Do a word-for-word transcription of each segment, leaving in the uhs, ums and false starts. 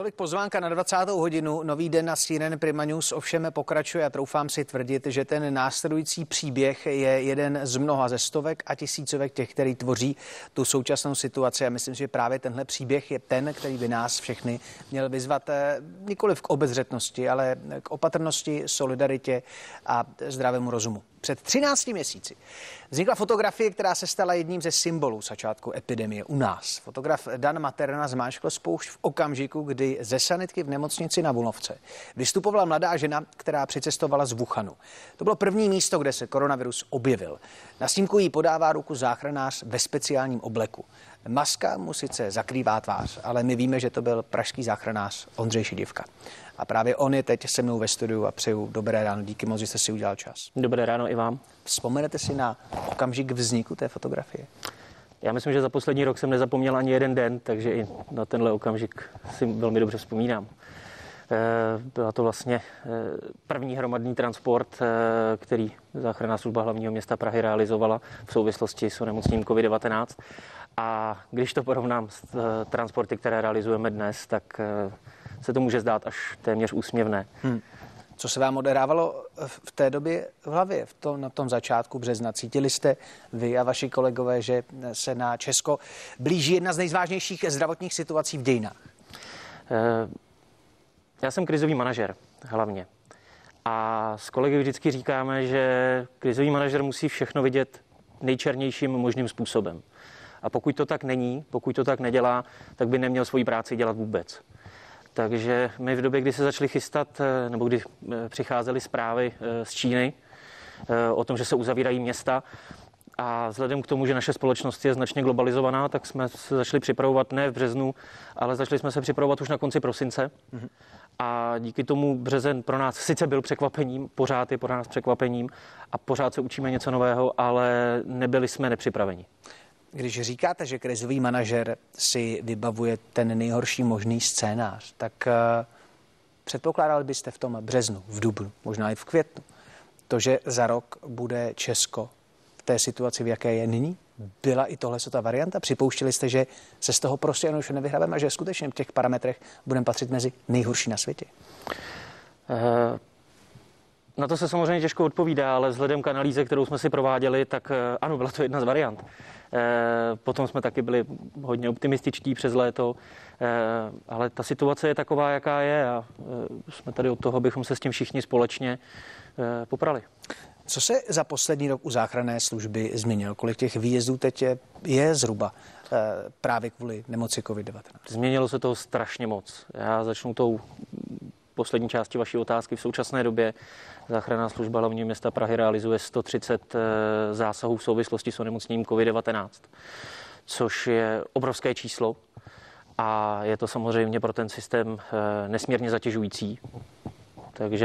Tolik pozvánka na dvacátou hodinu. Nový den na C N N Prima News ovšem pokračuje a troufám si tvrdit, že ten následující příběh je jeden z mnoha ze stovek a tisícovek těch, který tvoří tu současnou situaci. A myslím, že právě tenhle příběh je ten, který by nás všechny měl vyzvat nikoliv k obezřetnosti, ale k opatrnosti, solidaritě a zdravému rozumu. Před třinácti měsíci vznikla fotografie, která se stala jedním ze symbolů začátku epidemie u nás. Fotograf Dan Materna zmáčkl spoušť v okamžiku, kdy ze sanitky v nemocnici na Bulovce vystupovala mladá žena, která přicestovala z Wuhanu. To bylo první místo, kde se koronavirus objevil. Na snímku jí podává ruku záchranář ve speciálním obleku. Maska mu sice zakrývá tvář, ale my víme, že to byl pražský záchranář Ondřej Šidivka. A právě on je teď se mnou ve studiu a přeju dobré ráno. Díky moc, že jste si udělal čas. Dobré ráno i vám. Vzpomenete si na okamžik vzniku té fotografie? Já myslím, že za poslední rok jsem nezapomněl ani jeden den, takže i na tenhle okamžik si velmi dobře vzpomínám. Byla to vlastně první hromadný transport, který záchranná služba hlavního města Prahy realizovala v souvislosti s onemocněním covid devatenáct. A když to porovnám s transporty, které realizujeme dnes, tak se to může zdát až téměř úsměvné. Hmm. Co se vám odehrávalo v té době v hlavě, v tom, na tom začátku března? Cítili jste vy a vaši kolegové, že se na Česko blíží jedna z nejvážnějších zdravotních situací v dějinách? Já jsem krizový manažer hlavně. A s kolegy vždycky říkáme, že krizový manažer musí všechno vidět nejčernějším možným způsobem. A pokud to tak není, pokud to tak nedělá, tak by neměl svoji práci dělat vůbec. Takže my v době, kdy se začali chystat, nebo kdy přicházely zprávy z Číny o tom, že se uzavírají města, a vzhledem k tomu, že naše společnost je značně globalizovaná, tak jsme se začali připravovat ne v březnu, ale začali jsme se připravovat už na konci prosince. Mm-hmm. A díky tomu březen pro nás sice byl překvapením, pořád je pro nás překvapením a pořád se učíme něco nového, ale nebyli jsme nepřipraveni. Když říkáte, že krizový manažer si vybavuje ten nejhorší možný scénář, tak uh, předpokládali byste v tom březnu, v dubnu, možná i v květnu, to, že za rok bude Česko v té situaci, v jaké je nyní? Byla i tohle ta varianta? Připouštěli jste, že se z toho prostě jen už nevyhrabeme a že skutečně v těch parametrech budeme patřit mezi nejhorší na světě? Uh... Na to se samozřejmě těžko odpovídá, ale vzhledem k analýze, kterou jsme si prováděli, tak ano, byla to jedna z variant. Potom jsme taky byli hodně optimističtí přes léto, ale ta situace je taková, jaká je a jsme tady od toho, abychom se s tím všichni společně poprali. Co se za poslední rok u záchranné služby změnilo? Kolik těch výjezdů teď je, je zhruba právě kvůli nemoci covid devatenáct? Změnilo se toho strašně moc. Já začnu tou poslední části vaší otázky. V současné době záchranná služba hlavního města Prahy realizuje sto třicet zásahů v souvislosti s onemocněním covid devatenáct, což je obrovské číslo a je to samozřejmě pro ten systém nesmírně zatěžující. Takže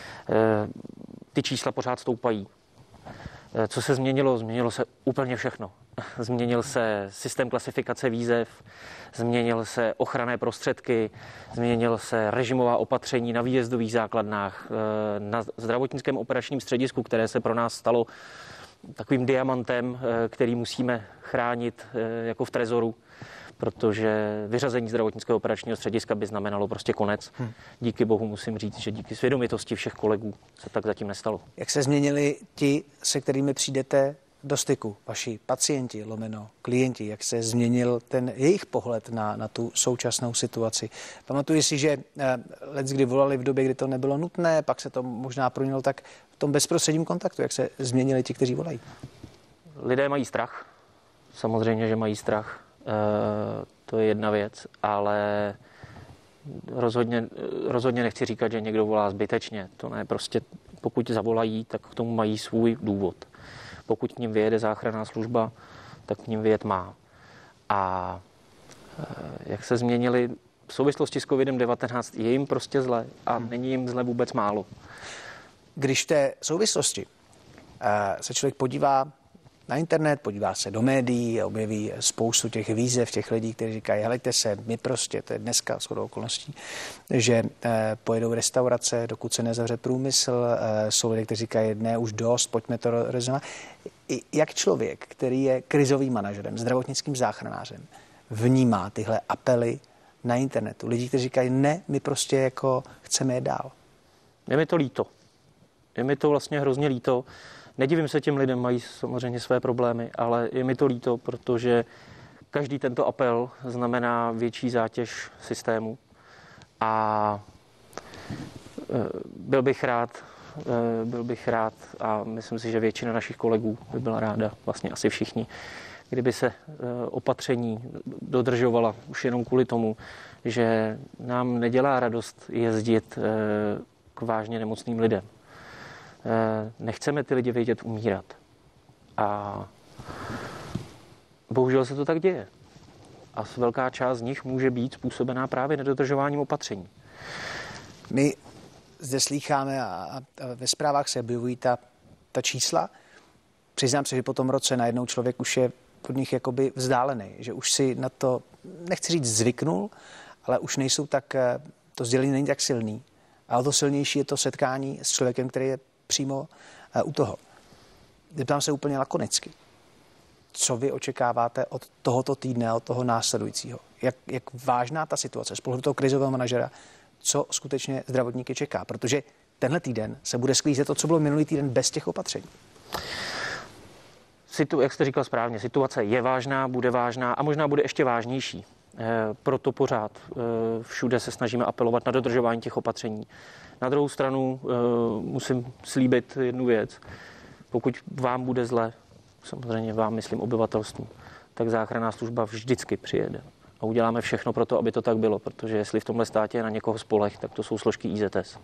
ty čísla pořád stoupají. Co se změnilo? Změnilo se úplně všechno. Změnil se systém klasifikace výzev, změnil se ochranné prostředky, změnil se režimová opatření na výjezdových základnách, na zdravotnickém operačním středisku, které se pro nás stalo takovým diamantem, který musíme chránit jako v trezoru, protože vyřazení zdravotnického operačního střediska by znamenalo prostě konec. Hmm. Díky bohu musím říct, že díky svědomitosti všech kolegů se tak zatím nestalo. Jak se změnili ti, se kterými přijdete do styku, vaši pacienti, lomeno klienti, jak se změnil ten jejich pohled na, na tu současnou situaci? Pamatuji si, že eh, leckdy volali v době, kdy to nebylo nutné, pak se to možná proměnilo tak v tom bezprostředním kontaktu. Jak se změnili ti, kteří volají? Lidé mají strach. Samozřejmě, že mají strach. E, to je jedna věc, ale rozhodně, rozhodně nechci říkat, že někdo volá zbytečně. To ne, prostě pokud zavolají, tak k tomu mají svůj důvod. Pokud k ním vyjede záchranná služba, tak k ním vyjet má. A e, jak se změnili v souvislosti s covid devatenáct, je jim prostě zle a hmm. není jim zle vůbec málo. Když v té souvislosti e, se člověk podívá na internet, podívá se do médií a objeví spoustu těch výzev, těch lidí, kteří říkají, helejte se, my prostě, to je dneska shodou okolností, že eh, pojedou restaurace, dokud se nezavře průmysl, eh, jsou lidé, kteří říkají, ne, už dost, pojďme to rozhodnout. Jak člověk, který je krizovým manažerem, zdravotnickým záchranářem, vnímá tyhle apely na internetu. Lidi, kteří říkají, ne, my prostě jako chceme je dál. Je mi to líto. Je mi to vlastně hrozně líto. Nedivím se těm lidem, mají samozřejmě své problémy, ale je mi to líto, protože každý tento apel znamená větší zátěž systému a byl bych rád, byl bych rád a myslím si, že většina našich kolegů by byla ráda, vlastně asi všichni, kdyby se opatření dodržovala už jenom kvůli tomu, že nám nedělá radost jezdit k vážně nemocným lidem. Nechceme ty lidi vidět umírat. A bohužel se to tak děje. A velká část z nich může být způsobená právě nedodržováním opatření. My zde slýcháme a, a ve zprávách se objevují ta, ta čísla. Přiznám se, že po tom roce najednou člověk už je od nich jakoby vzdálený, že už si na to, nechci říct zvyknul, ale už nejsou tak, to sdělení není tak silný. A o to silnější je to setkání s člověkem, který je přímo u toho. Zeptám se úplně lakonicky. Co vy očekáváte od tohoto týdne, od toho následujícího? Jak, jak vážná ta situace z pohledu toho krizového manažera, co skutečně zdravotníky čeká? Protože tenhle týden se bude sklízet to, co bylo minulý týden bez těch opatření. Situ, jak jste říkal správně, situace je vážná, bude vážná a možná bude ještě vážnější. E, proto pořád e, všude se snažíme apelovat na dodržování těch opatření. Na druhou stranu e, musím slíbit jednu věc. Pokud vám bude zle, samozřejmě vám myslím obyvatelstvu, tak záchranná služba vždycky přijede. A uděláme všechno pro to, aby to tak bylo, protože jestli v tomhle státě je na někoho spoleh, tak to jsou složky I Z S.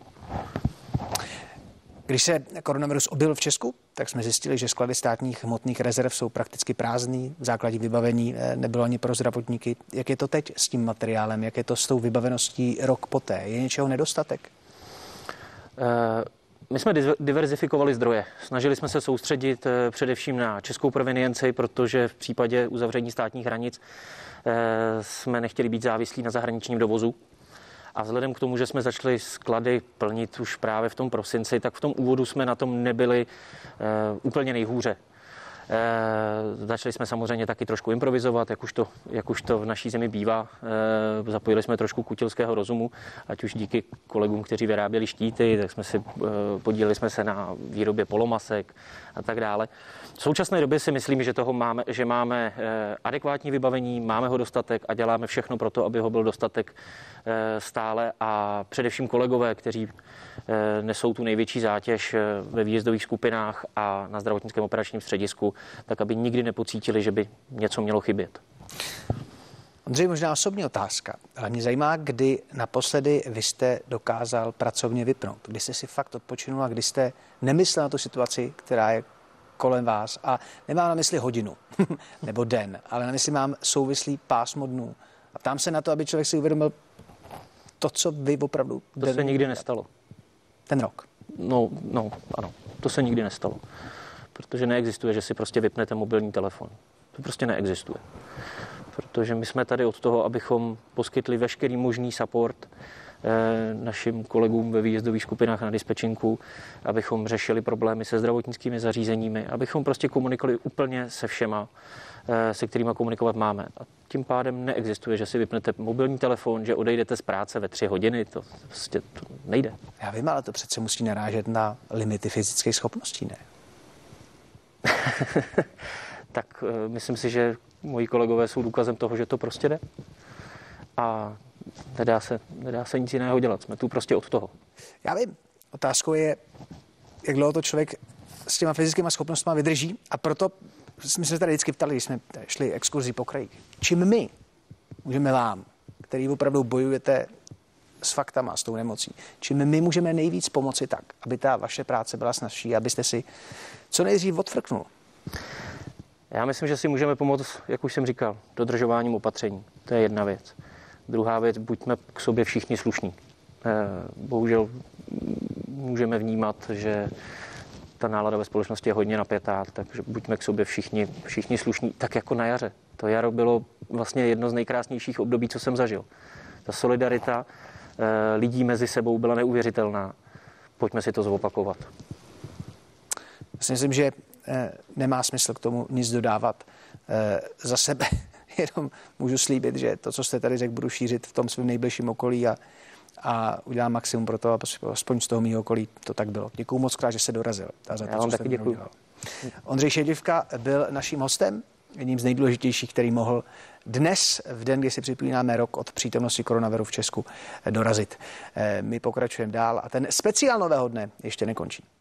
Když se koronavirus objevil v Česku, tak jsme zjistili, že sklady státních hmotných rezerv jsou prakticky prázdný, v základě vybavení nebylo ani pro zdravotníky. Jak je to teď s tím materiálem, jak je to s tou vybaveností rok poté? Je něčeho nedostatek? Uh... My jsme diverzifikovali zdroje. Snažili jsme se soustředit především na českou provenienci, protože v případě uzavření státních hranic jsme nechtěli být závislí na zahraničním dovozu. A vzhledem k tomu, že jsme začali sklady plnit už právě v tom prosinci, tak v tom úvodu jsme na tom nebyli úplně nejhůře. E, začali jsme samozřejmě taky trošku improvizovat, jak už to, jak už to v naší zemi bývá. E, zapojili jsme trošku kutilského rozumu, ať už díky kolegům, kteří vyráběli štíty, tak jsme si e, podíleli jsme se na výrobě polomasek a tak dále. V současné době si myslím, že toho máme, že máme e, adekvátní vybavení, máme ho dostatek a děláme všechno pro to, aby ho byl dostatek e, stále a především kolegové, kteří e, nesou tu největší zátěž ve výjezdových skupinách a na zdravotnickém operačním středisku, tak aby nikdy nepocítili, že by něco mělo chybět. Ondřej, možná osobní otázka, ale mě zajímá, kdy naposledy vy jste dokázal pracovně vypnout, kdy jste si fakt odpočinul a kdy jste nemyslel na tu situaci, která je kolem vás a nemám na mysli hodinu nebo den, ale na mysli mám souvislý pásmo dnů. A ptám se na to, aby člověk si uvědomil to, co vy opravdu... To se nikdy nestalo. Ten rok? No, no, ano, to se nikdy nestalo. Protože neexistuje, že si prostě vypnete mobilní telefon. To prostě neexistuje. Protože my jsme tady od toho, abychom poskytli veškerý možný support eh, našim kolegům ve výjezdových skupinách na dispečinku, abychom řešili problémy se zdravotnickými zařízeními, abychom prostě komunikovali úplně se všema, eh, se kterými komunikovat máme. A tím pádem neexistuje, že si vypnete mobilní telefon, že odejdete z práce ve tři hodiny, to prostě to nejde. Já vím, ale to přece musí narážet na limity fyzických schopností, ne? Tak uh, myslím si, že moji kolegové jsou důkazem toho, že to prostě jde. A nedá se, nedá se nic jiného dělat. Jsme tu prostě od toho. Já vím. Otázkou je, jak dlouho to člověk s těma fyzickými schopnostmi vydrží. A proto jsme se tady vždycky ptali, když jsme šli exkurzí po krajích. Čím my můžeme vám, který opravdu bojujete s faktama, s tou nemocí, čím my můžeme nejvíc pomoci tak, aby ta vaše práce byla snazší, abyste si co nejdřív odfrknul? Já myslím, že si můžeme pomoct, jak už jsem říkal, dodržováním opatření. To je jedna věc. Druhá věc, buďme k sobě všichni slušní. Bohužel můžeme vnímat, že ta nálada ve společnosti je hodně napětá, takže buďme k sobě všichni, všichni slušní, tak jako na jaře. To jaro bylo vlastně jedno z nejkrásnějších období, co jsem zažil. Ta solidarita lidí mezi sebou byla neuvěřitelná. Pojďme si to zopakovat. Myslím, že nemá smysl k tomu nic dodávat. Za sebe jenom můžu slíbit, že to, co jste tady řekl, budu šířit v tom svém nejbližším okolí a, a udělám maximum pro to, aby aspoň z toho mého okolí to tak bylo. Děkuju moc krát, že se dorazil. A za to, Já vám co taky děkuju. Ondřej Šedivka byl naším hostem, jedním z nejdůležitějších, který mohl dnes, v den, kdy si připomínáme rok od přítomnosti koronaviru v Česku, dorazit. My pokračujeme dál a ten speciál nového dne ještě nekončí.